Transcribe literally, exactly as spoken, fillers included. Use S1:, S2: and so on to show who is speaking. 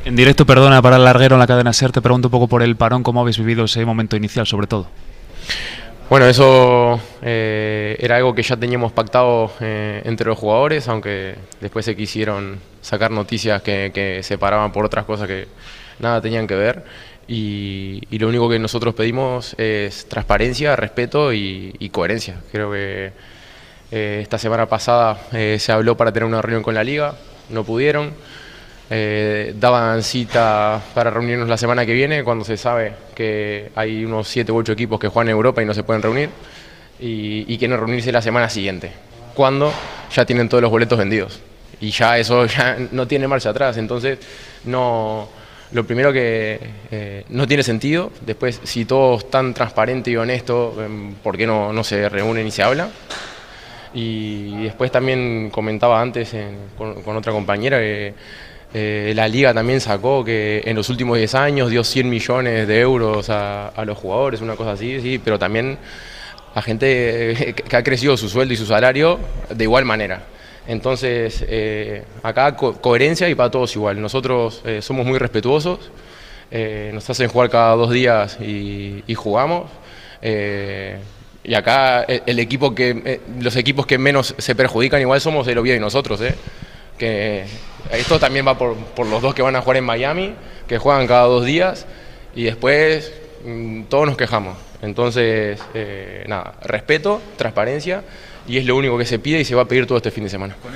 S1: En directo, perdona, para el larguero en la cadena SER, te pregunto un poco por el parón, cómo habéis vivido ese momento inicial, sobre todo.
S2: Bueno, eso eh, era algo que ya teníamos pactado eh, entre los jugadores, aunque después se quisieron sacar noticias que, que se paraban por otras cosas que nada tenían que ver. Y, y lo único que nosotros pedimos es transparencia, respeto y, y coherencia. Creo que eh, esta semana pasada eh, se habló para tener una reunión con la Liga, no pudieron. Eh, daban cita para reunirnos la semana que viene, cuando se sabe que hay unos siete u ocho equipos que juegan en Europa y no se pueden reunir, y, y quieren reunirse la semana siguiente, cuando ya tienen todos los boletos vendidos. Y ya eso ya no tiene marcha atrás, entonces no, lo primero que eh, no tiene sentido. Después, si todo es tan transparente y honesto, ¿por qué no, no se reúnen y se hablan? Y después también comentaba antes en, con, con otra compañera que Eh, la Liga también sacó que en los últimos diez años dio cien millones de euros a, a los jugadores, una cosa así, sí, pero también a gente que ha crecido su sueldo y su salario de igual manera. Entonces, eh, acá co coherencia y para todos igual. Nosotros eh, somos muy respetuosos, eh, nos hacen jugar cada dos días y, y jugamos. Eh, y acá el, el equipo que, eh, los equipos que menos se perjudican igual somos el Oviedo y nosotros, eh, que esto también va por, por los dos que van a jugar en Miami, que juegan cada dos días, y después mmm, todos nos quejamos. Entonces, eh, nada, respeto, transparencia, y es lo único que se pide y se va a pedir todo este fin de semana.